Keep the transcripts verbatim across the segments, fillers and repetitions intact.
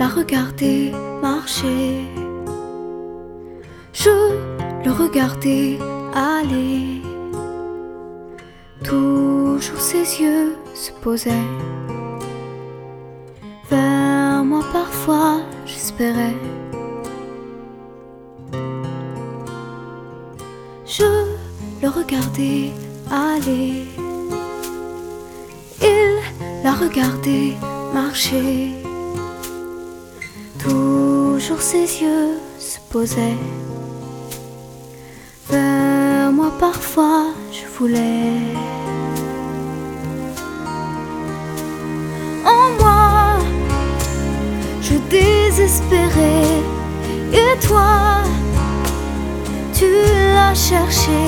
la regardais marcher, je le regardais aller. Toujours ses yeux se posaient vers moi, parfois j'espérais. Je le regardais aller, il la regardait marcher. Toujours ses yeux se posaient vers moi, parfois je voulais. En moi, je désespérais, et toi, tu l'as cherché.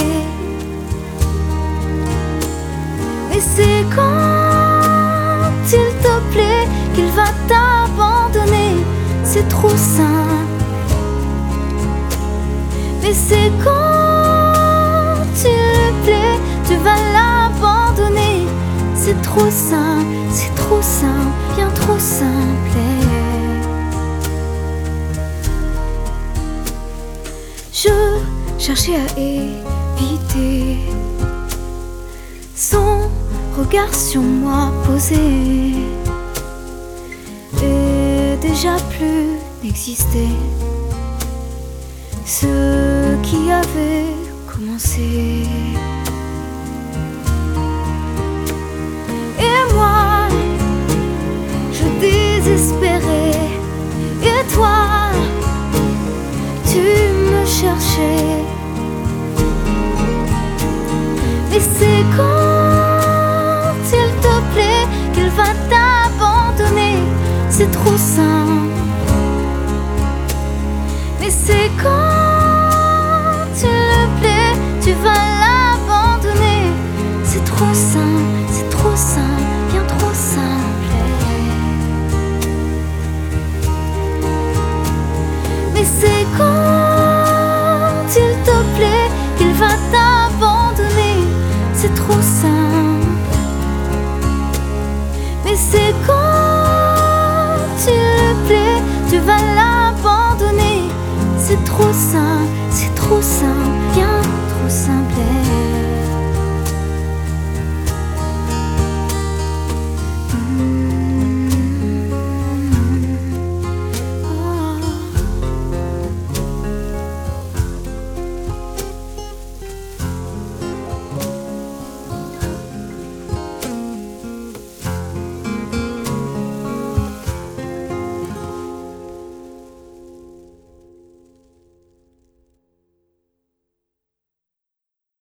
Et c'est quand il te plaît qu'il va t'abandonner. C'est trop simple. Mais c'est quand il lui plaît, tu vas l'abandonner. C'est trop simple, c'est trop simple, bien trop simple. Je cherchais à éviter son regard sur moi posé, et déjà plus n'existait ce qui avait commencé. Et moi, je désespérais, et toi, tu me cherchais. Et c'est quand il te plaît qu'il va t'abandonner. C'est trop simple.